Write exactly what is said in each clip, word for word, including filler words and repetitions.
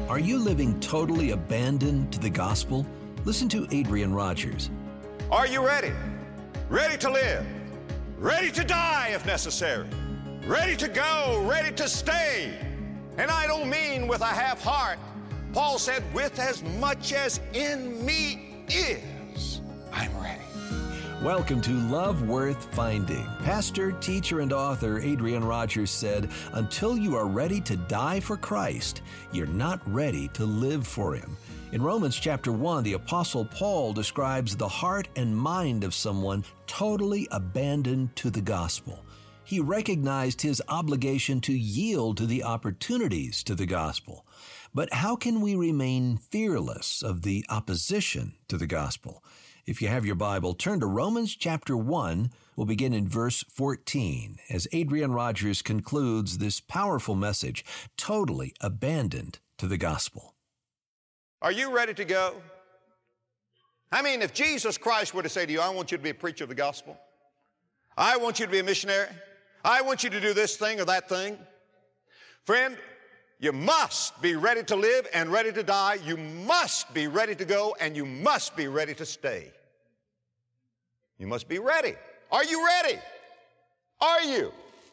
Are you living totally abandoned to the gospel? Listen to Adrian Rogers. Are you ready? Ready to live? Ready to die if necessary? Ready to go? Ready to stay? And I don't mean with a half heart. Paul said, with as much as in me is, I'm ready. Welcome to Love Worth Finding. Pastor, teacher, and author Adrian Rogers said, until you are ready to die for Christ, you're not ready to live for Him. In Romans chapter one, the Apostle Paul describes the heart and mind of someone totally abandoned to the gospel. He recognized his obligation to yield to the opportunities to the gospel. But how can we remain fearless of the opposition to the gospel? If you have your Bible, turn to Romans chapter one. We'll begin in verse fourteen as Adrian Rogers concludes this powerful message, totally abandoned to the gospel. Are you ready to go? I mean, if Jesus Christ were to say to you, I want you to be a preacher of the gospel. I want you to be a missionary. I want you to do this thing or that thing. Friend, you must be ready to live and ready to die. You must be ready to go and you must be ready to stay. You must be ready. Are you ready? Are you?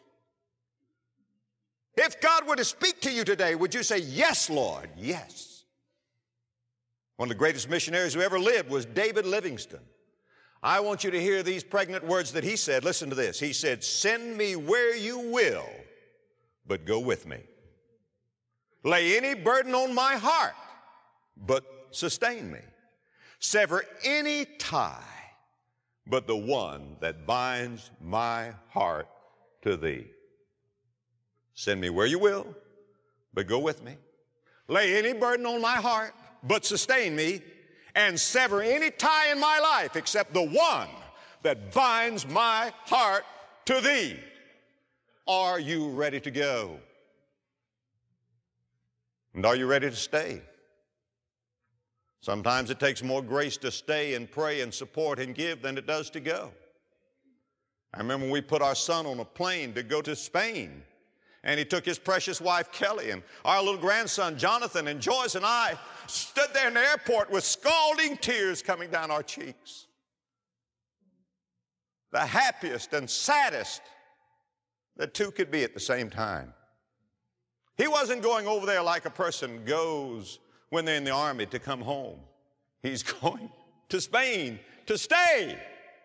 If God were to speak to you today, would you say, yes, Lord, yes? One of the greatest missionaries who ever lived was David Livingstone. I want you to hear these pregnant words that he said. Listen to this. He said, send me where you will, but go with me. Lay any burden on my heart, but sustain me. Sever any tie, but the one that binds my heart to thee. Send me where you will, but go with me. Lay any burden on my heart, but sustain me, and sever any tie in my life except the one that binds my heart to thee. Are you ready to go? And are you ready to stay? Sometimes it takes more grace to stay and pray and support and give than it does to go. I remember when we put our son on a plane to go to Spain, and he took his precious wife, Kelly, and our little grandson, Jonathan, and Joyce and I stood there in the airport with scalding tears coming down our cheeks. The happiest and saddest that two could be at the same time. He wasn't going over there like a person goes when they're in the army to come home. He's going to Spain to stay,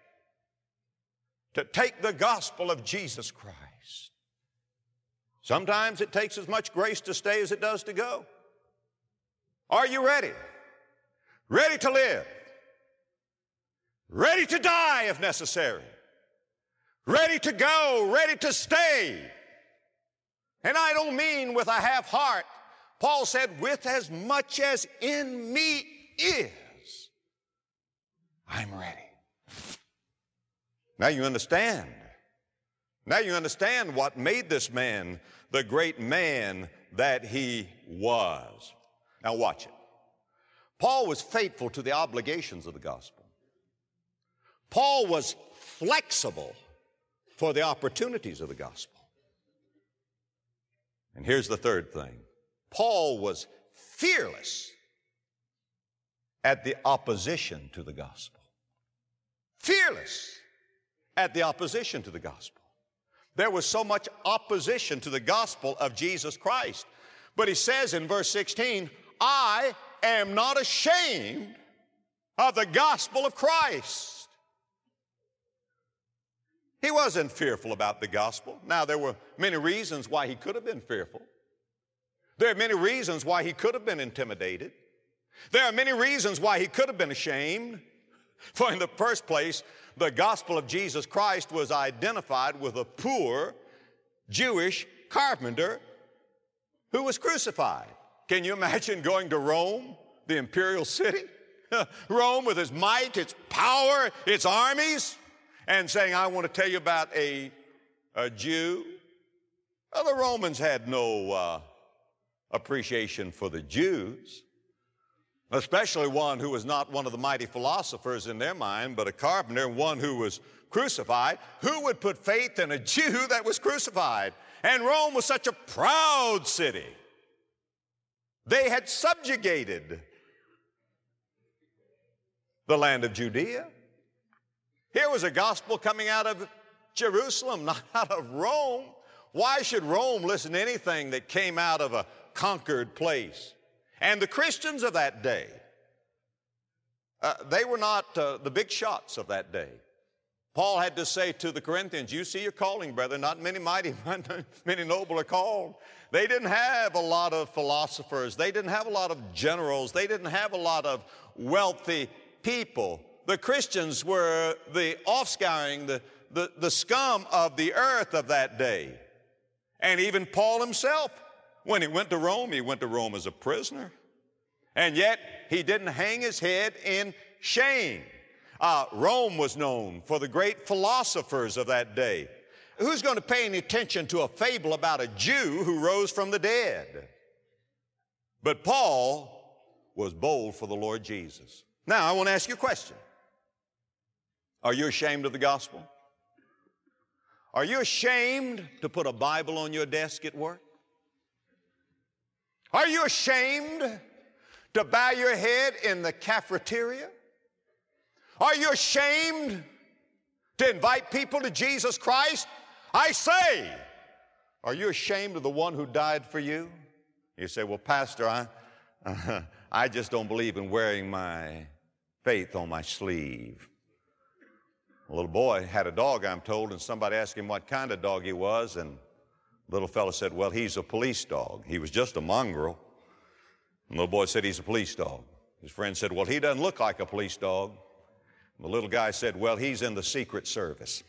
to take the gospel of Jesus Christ. Sometimes it takes as much grace to stay as it does to go. Are you ready? Ready to live? Ready to die if necessary? Ready to go? Ready to stay? And I don't mean with a half heart. Paul said, with as much as in me is, I'm ready. Now you understand. Now you understand what made this man the great man that he was. Now watch it. Paul was faithful to the obligations of the gospel. Paul was flexible for the opportunities of the gospel. And here's the third thing. Paul was fearless at the opposition to the gospel. Fearless at the opposition to the gospel. There was so much opposition to the gospel of Jesus Christ. But he says in verse sixteen, I am not ashamed of the gospel of Christ. He wasn't fearful about the gospel. Now, there were many reasons why he could have been fearful. There are many reasons why he could have been intimidated. There are many reasons why he could have been ashamed. For in the first place, the gospel of Jesus Christ was identified with a poor Jewish carpenter who was crucified. Can you imagine going to Rome, the imperial city? Rome with its might, its power, its armies, and saying, I want to tell you about a, a Jew. Well, the Romans had no uh, appreciation for the Jews, especially one who was not one of the mighty philosophers in their mind, but a carpenter, one who was crucified. Who would put faith in a Jew that was crucified? And Rome was such a proud city. They had subjugated the land of Judea. Here was a gospel coming out of Jerusalem, not out of Rome. Why should Rome listen to anything that came out of a conquered place? And the Christians of that day, uh, they were not uh, the big shots of that day. Paul had to say to the Corinthians, you see your calling, brother. Not many mighty, many noble are called. They didn't have a lot of philosophers. They didn't have a lot of generals. They didn't have a lot of wealthy people. The Christians were the offscouring, the, the, the scum of the earth of that day. And even Paul himself, when he went to Rome, he went to Rome as a prisoner. And yet, he didn't hang his head in shame. Uh, Rome was known for the great philosophers of that day. Who's going to pay any attention to a fable about a Jew who rose from the dead? But Paul was bold for the Lord Jesus. Now, I want to ask you a question. Are you ashamed of the gospel? Are you ashamed to put a Bible on your desk at work? Are you ashamed to bow your head in the cafeteria? Are you ashamed to invite people to Jesus Christ? I say, are you ashamed of the one who died for you? You say, well, Pastor, I, uh, I just don't believe in wearing my faith on my sleeve. A little boy had a dog, I'm told, and somebody asked him what kind of dog he was, and the little fellow said, well, he's a police dog. He was just a mongrel. And the little boy said, he's a police dog. His friend said, well, he doesn't look like a police dog. And the little guy said, well, he's in the Secret Service.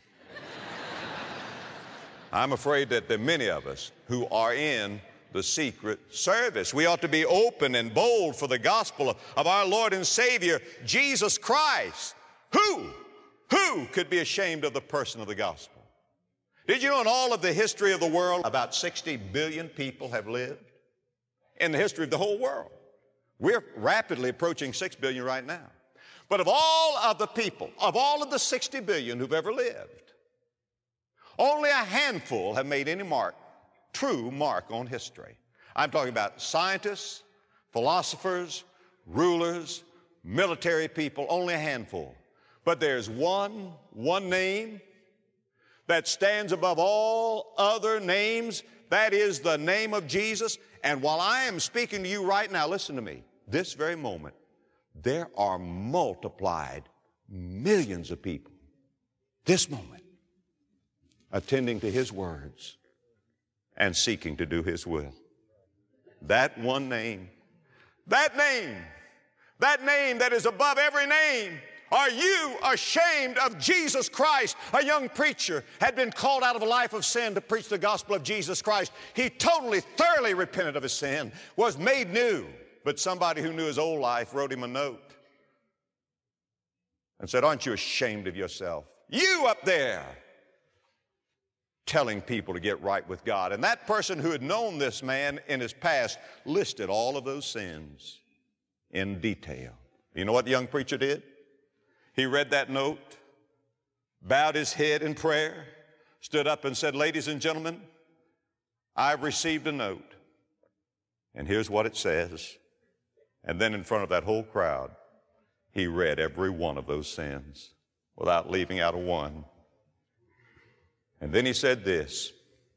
I'm afraid that there are many of us who are in the Secret Service. We ought to be open and bold for the gospel of, of our Lord and Savior, Jesus Christ. Who? Who could be ashamed of the person of the gospel? Did you know in all of the history of the world, about sixty billion people have lived? In the history of the whole world. We're rapidly approaching six billion right now. But of all of the people, of all of the sixty billion who've ever lived, only a handful have made any mark, true mark on history. I'm talking about scientists, philosophers, rulers, military people, only a handful. But there's one, one name that stands above all other names. That is the name of Jesus. And while I am speaking to you right now, listen to me, this very moment, there are multiplied millions of people, this moment, attending to His words and seeking to do His will. That one name, that name, that name that is above every name. Are you ashamed of Jesus Christ? A young preacher had been called out of a life of sin to preach the gospel of Jesus Christ. He totally, thoroughly repented of his sin, was made new. But somebody who knew his old life wrote him a note and said, aren't you ashamed of yourself? You up there telling people to get right with God. And that person who had known this man in his past listed all of those sins in detail. You know what the young preacher did? He read that note, bowed his head in prayer, stood up and said, ladies and gentlemen, I've received a note. And here's what it says. And then in front of that whole crowd, he read every one of those sins without leaving out a one. And then he said this,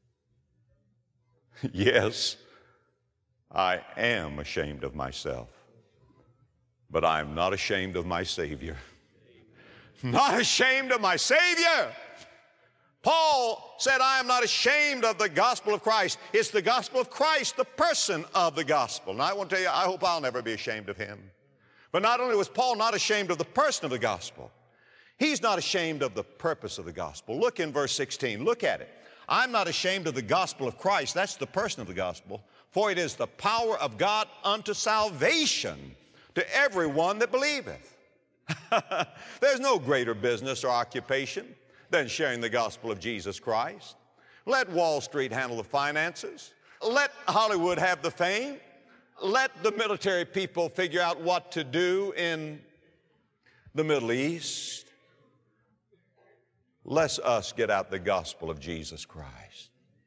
yes, I am ashamed of myself, but I'm not ashamed of my Savior. Not ashamed of my Savior. Paul said, I am not ashamed of the gospel of Christ. It's the gospel of Christ, the person of the gospel. Now, I want to tell you, I hope I'll never be ashamed of him. But not only was Paul not ashamed of the person of the gospel, he's not ashamed of the purpose of the gospel. Look in verse sixteen. Look at it. I'm not ashamed of the gospel of Christ. That's the person of the gospel. For it is the power of God unto salvation to everyone that believeth. There's no greater business or occupation than sharing the gospel of Jesus Christ. Let Wall Street handle the finances. Let Hollywood have the fame. Let the military people figure out what to do in the Middle East. Let us get out the gospel of Jesus Christ.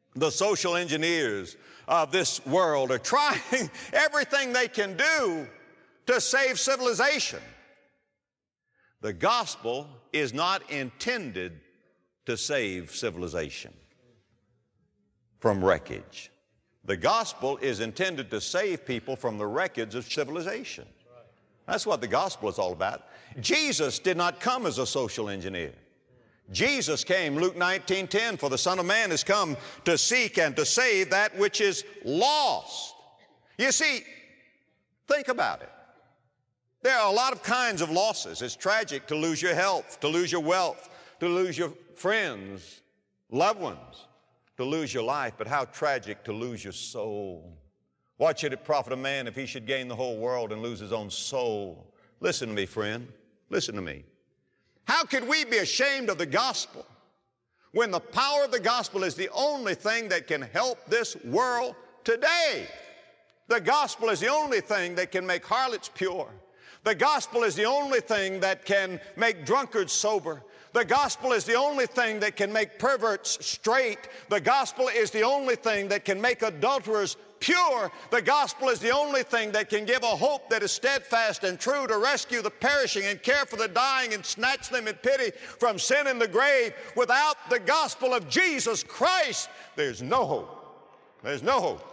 The social engineers of this world are trying everything they can do to save civilization. The gospel is not intended to save civilization from wreckage. The gospel is intended to save people from the wreckage of civilization. That's what the gospel is all about. Jesus did not come as a social engineer. Jesus came, Luke nineteen ten, for the Son of Man has come to seek and to save that which is lost. You see, think about it. There are a lot of kinds of losses. It's tragic to lose your health, to lose your wealth, to lose your friends, loved ones, to lose your life, but how tragic to lose your soul. What should it profit a man if he should gain the whole world and lose his own soul? Listen to me, friend. Listen to me. How could we be ashamed of the gospel when the power of the gospel is the only thing that can help this world today? The gospel is the only thing that can make harlots pure. The gospel is the only thing that can make drunkards sober. The gospel is the only thing that can make perverts straight. The gospel is the only thing that can make adulterers pure. The gospel is the only thing that can give a hope that is steadfast and true to rescue the perishing and care for the dying and snatch them in pity from sin and the grave. Without the gospel of Jesus Christ, there's no hope. There's no hope.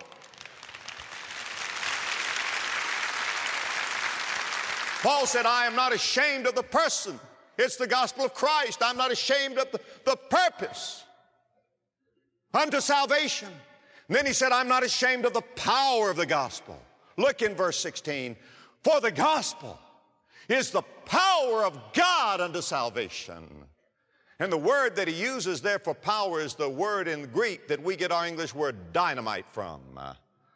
Paul said, I am not ashamed of the person. It's the gospel of Christ. I'm not ashamed of the, the purpose unto salvation. And then he said, I'm not ashamed of the power of the gospel. Look in verse sixteen. For the gospel is the power of God unto salvation. And the word that he uses there for power is the word in Greek that we get our English word dynamite from. Uh,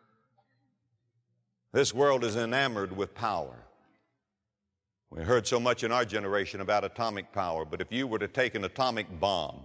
this world is enamored with power. We heard so much in our generation about atomic power, but if you were to take an atomic bomb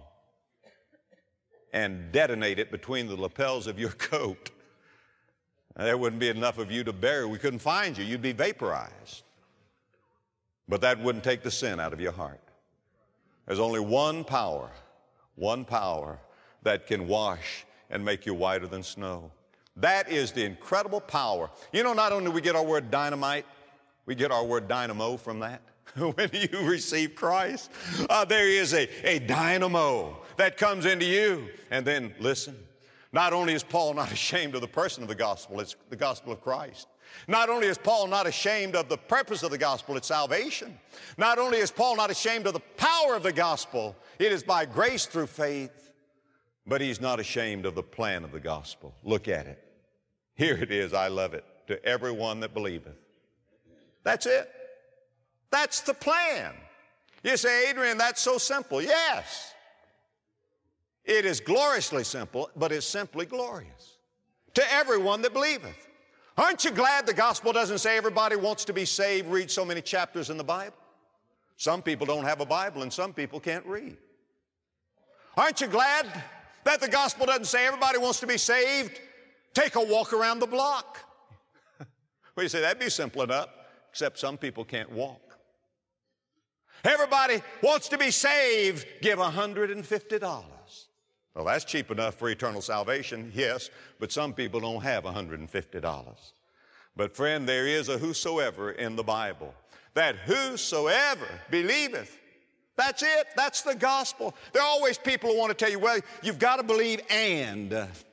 and detonate it between the lapels of your coat, there wouldn't be enough of you to bury. We couldn't find you. You'd be vaporized. But that wouldn't take the sin out of your heart. There's only one power, one power that can wash and make you whiter than snow. That is the incredible power. You know, not only do we get our word dynamite, we get our word dynamo from that. When you receive Christ, uh, there is a, a dynamo that comes into you. And then, listen, not only is Paul not ashamed of the person of the gospel, it's the gospel of Christ. Not only is Paul not ashamed of the purpose of the gospel, it's salvation. Not only is Paul not ashamed of the power of the gospel, it is by grace through faith, but he's not ashamed of the plan of the gospel. Look at it. Here it is, I love it, to everyone that believeth. That's it. That's the plan. You say, Adrian, that's so simple. Yes. It is gloriously simple, but it's simply glorious. To everyone that believeth. Aren't you glad the gospel doesn't say everybody wants to be saved, read so many chapters in the Bible? Some people don't have a Bible and some people can't read. Aren't you glad that the gospel doesn't say everybody wants to be saved, take a walk around the block? Well, you say, that'd be simple enough. Except some people can't walk. Everybody wants to be saved, give one hundred fifty dollars. Well, that's cheap enough for eternal salvation, yes, but some people don't have one hundred fifty dollars. But friend, there is a whosoever in the Bible. That whosoever believeth, that's it, that's the gospel. There are always people who want to tell you, well, you've got to believe and.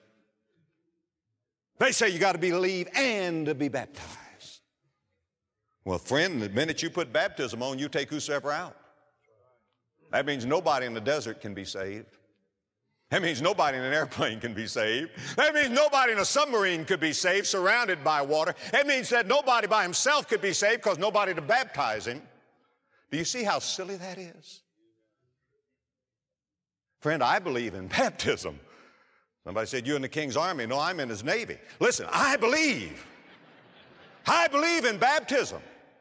They say you got to believe and be baptized. Well, friend, the minute you put baptism on, you take whosoever out. That means nobody in the desert can be saved. That means nobody in an airplane can be saved. That means nobody in a submarine could be saved, surrounded by water. That means that nobody by himself could be saved because nobody to baptize him. Do you see how silly that is? Friend, I believe in baptism. Somebody said, you're in the King's Army. No, I'm in his Navy. Listen, I believe. I believe in baptism.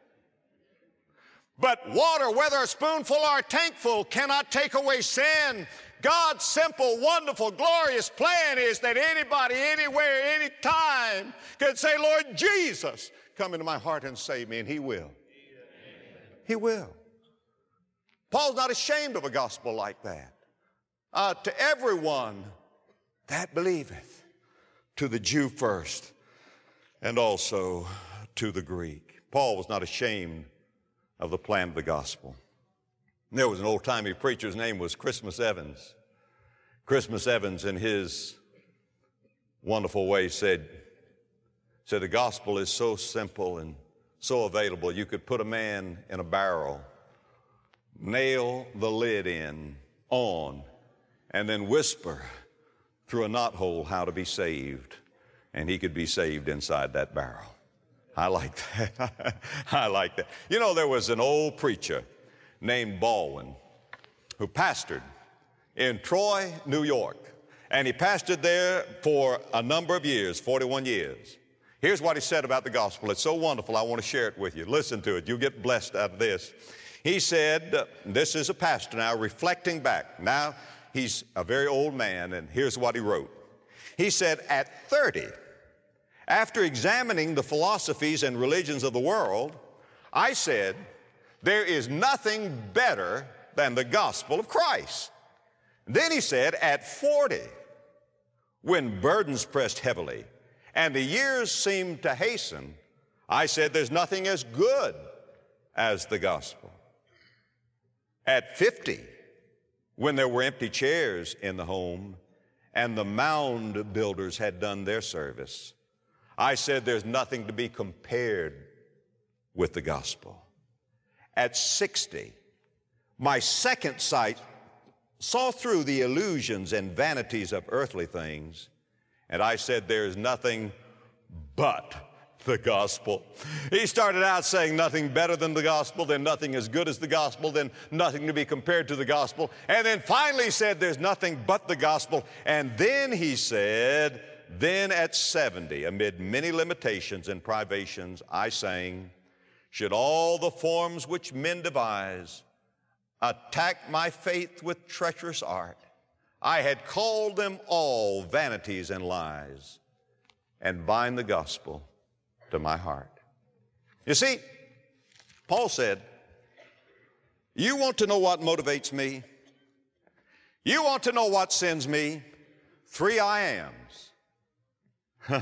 But water, whether a spoonful or a tankful, cannot take away sin. God's simple, wonderful, glorious plan is that anybody, anywhere, anytime can say, Lord Jesus, come into my heart and save me, and he will. He will. Paul's not ashamed of a gospel like that. Uh, to everyone that believeth, to the Jew first, and also to the Greek. Paul was not ashamed of the plan of the gospel. There was an old-timey preacher, his name was Christmas Evans. Christmas Evans, in his wonderful way, said, said the gospel is so simple and so available. You could put a man in a barrel, nail the lid in, on, and then whisper through a knothole how to be saved, and he could be saved inside that barrel. I like that. I like that. You know, there was an old preacher named Baldwin who pastored in Troy, New York, and he pastored there for a number of years, forty-one years. Here's what he said about the gospel. It's so wonderful, I want to share it with you. Listen to it. You'll get blessed out of this. He said, uh, this is a pastor now reflecting back. Now, he's a very old man, and here's what he wrote. He said, at thirty, after examining the philosophies and religions of the world, I said, there is nothing better than the gospel of Christ. Then he said, at forty, when burdens pressed heavily and the years seemed to hasten, I said, there's nothing as good as the gospel. At fifty, when there were empty chairs in the home and the mound builders had done their service, I said there's nothing to be compared with the gospel. At sixty, my second sight saw through the illusions and vanities of earthly things, and I said there's nothing but the gospel. He started out saying nothing better than the gospel, then nothing as good as the gospel, then nothing to be compared to the gospel, and then finally said there's nothing but the gospel, and then he said, then at seventy, amid many limitations and privations, I sang, should all the forms which men devise attack my faith with treacherous art, I had called them all vanities and lies, and bind the gospel to my heart. You see, Paul said, you want to know what motivates me? You want to know what sends me? Three I ams.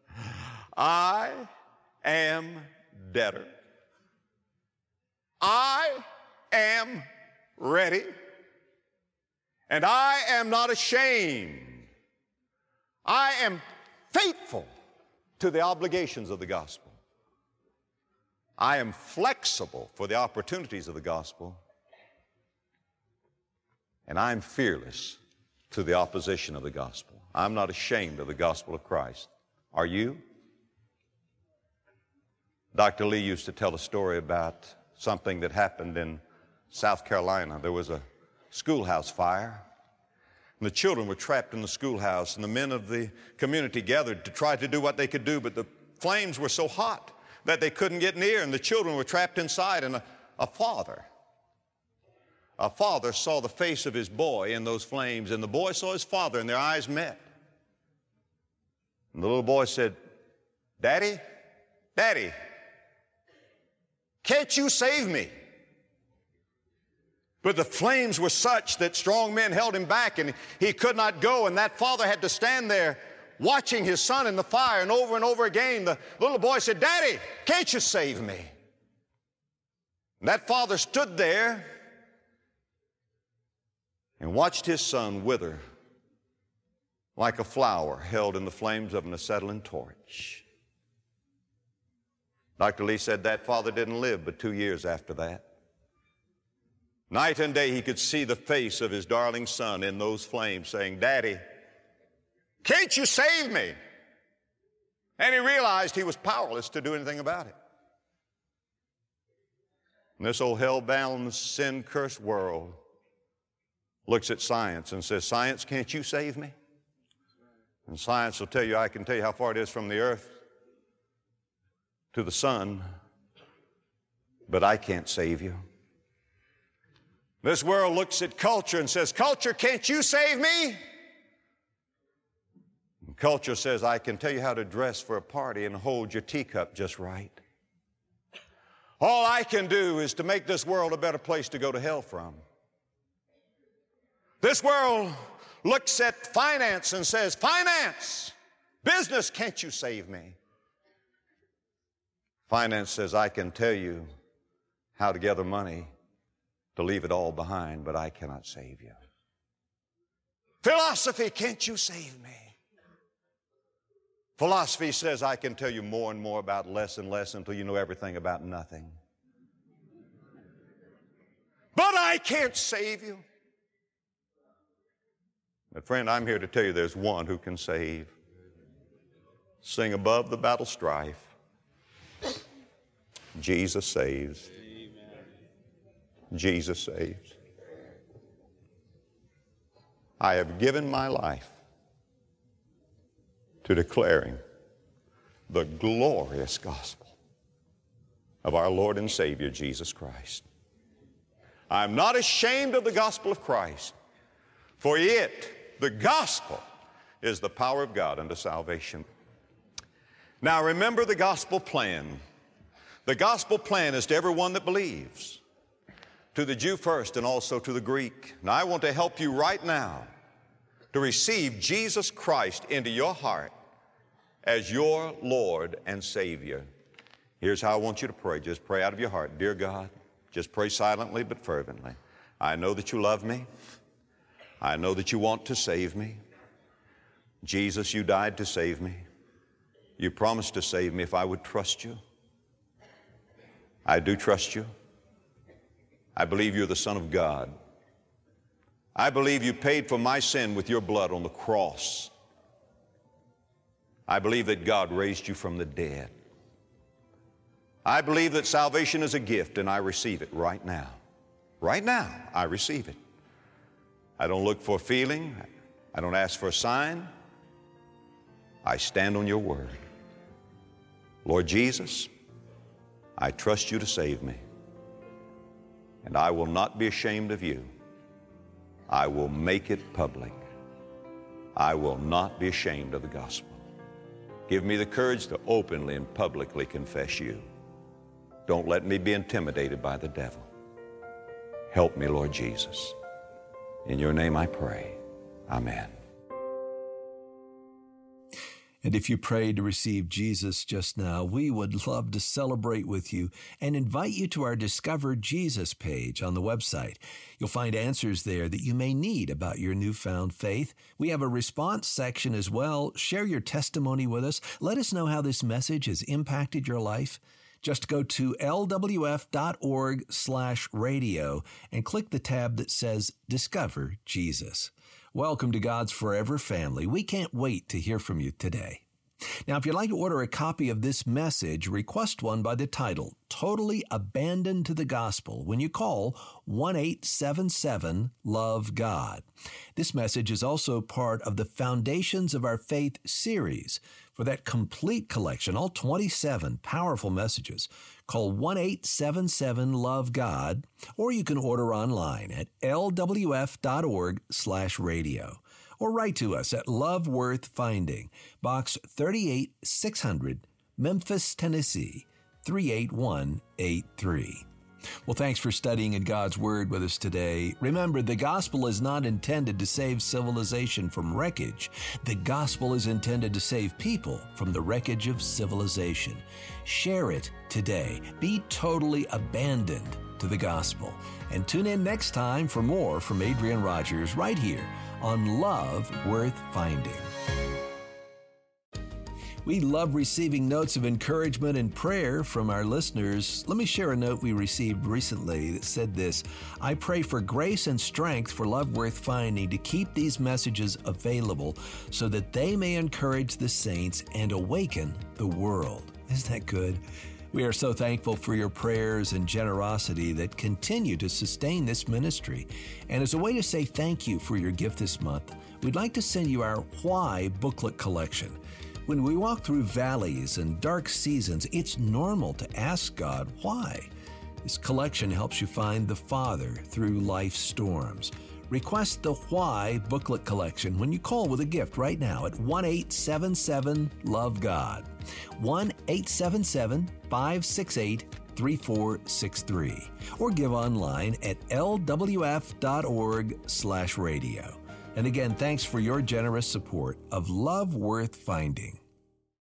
I am debtor. I am ready. And I am not ashamed. I am faithful to the obligations of the gospel. I am flexible for the opportunities of the gospel. And I'm fearless to the opposition of the gospel. I'm not ashamed of the gospel of Christ. Are you? Doctor Lee used to tell a story about something that happened in South Carolina. There was a schoolhouse fire. And the children were trapped in the schoolhouse, and the men of the community gathered to try to do what they could do, but the flames were so hot that they couldn't get near, and the children were trapped inside. And a, a father, a father saw the face of his boy in those flames, and the boy saw his father, and their eyes met. And the little boy said, Daddy, Daddy, can't you save me? But the flames were such that strong men held him back, and he could not go, and that father had to stand there watching his son in the fire, and over and over again the little boy said, Daddy, can't you save me? And that father stood there and watched his son wither like a flower held in the flames of an acetylene torch. Doctor Lee said that father didn't live but two years after that. Night and day he could see the face of his darling son in those flames saying, Daddy, can't you save me? And he realized he was powerless to do anything about it. And this old hell-bound, sin-cursed world looks at science and says, science, can't you save me? And science will tell you, I can tell you how far it is from the earth to the sun, but I can't save you. This world looks at culture and says, culture, can't you save me? And culture says, I can tell you how to dress for a party and hold your teacup just right. All I can do is to make this world a better place to go to hell from. This world looks at finance and says, finance, business, can't you save me? Finance says, I can tell you how to gather money to leave it all behind, but I cannot save you. Philosophy, can't you save me? Philosophy says, I can tell you more and more about less and less until you know everything about nothing. But I can't save you. But friend, I'm here to tell you there's one who can save. Sing above the battle strife. Jesus saves. Jesus saves. I have given my life to declaring the glorious gospel of our Lord and Savior, Jesus Christ. I'm not ashamed of the gospel of Christ, for it, the gospel, is the power of God unto salvation. Now remember the gospel plan. The gospel plan is to everyone that believes, to the Jew first and also to the Greek. Now I want to help you right now to receive Jesus Christ into your heart as your Lord and Savior. Here's how I want you to pray. Just pray out of your heart. Dear God, just pray silently but fervently. I know that you love me. I know that you want to save me. Jesus, you died to save me. You promised to save me if I would trust you. I do trust you. I believe you're the Son of God. I believe you paid for my sin with your blood on the cross. I believe that God raised you from the dead. I believe that salvation is a gift, and I receive it right now. Right now, I receive it. I don't look for a feeling. I don't ask for a sign. I stand on your word. Lord Jesus, I trust you to save me, and I will not be ashamed of you. I will make it public. I will not be ashamed of the gospel. Give me the courage to openly and publicly confess you. Don't let me be intimidated by the devil. Help me, Lord Jesus. In your name I pray. Amen. And if you prayed to receive Jesus just now, we would love to celebrate with you and invite you to our Discover Jesus page on the website. You'll find answers there that you may need about your newfound faith. We have a response section as well. Share your testimony with us. Let us know how this message has impacted your life. Just go to L W F dot org slash radio and click the tab that says Discover Jesus. Welcome to God's Forever Family. We can't wait to hear from you today. Now, if you'd like to order a copy of this message, request one by the title, Totally Abandoned to the Gospel, when you call one eight seven seven, love God. This message is also part of the Foundations of Our Faith series. For that complete collection, all twenty-seven powerful messages, call one eight seven seven, love God, or you can order online at L W F dot org slash radio. Or write to us at Love Worth Finding, Box thirty-eight six hundred, Memphis, Tennessee, three eight one eight three. Well, thanks for studying in God's Word with us today. Remember, the gospel is not intended to save civilization from wreckage. The gospel is intended to save people from the wreckage of civilization. Share it today. Be totally abandoned to the gospel. And tune in next time for more from Adrian Rogers right here on Love Worth Finding. We love receiving notes of encouragement and prayer from our listeners. Let me share a note we received recently that said this: I pray for grace and strength for Love Worth Finding to keep these messages available so that they may encourage the saints and awaken the world. Isn't that good? We are so thankful for your prayers and generosity that continue to sustain this ministry. And as a way to say thank you for your gift this month, we'd like to send you our Why booklet collection. When we walk through valleys and dark seasons, it's normal to ask God why. This collection helps you find the Father through life's storms. Request the Why booklet collection when you call with a gift right now at one eight seven seven, love God. one eight seven seven, five six eight, three four six three. Or give online at L W F dot org slash radio. And again, thanks for your generous support of Love Worth Finding.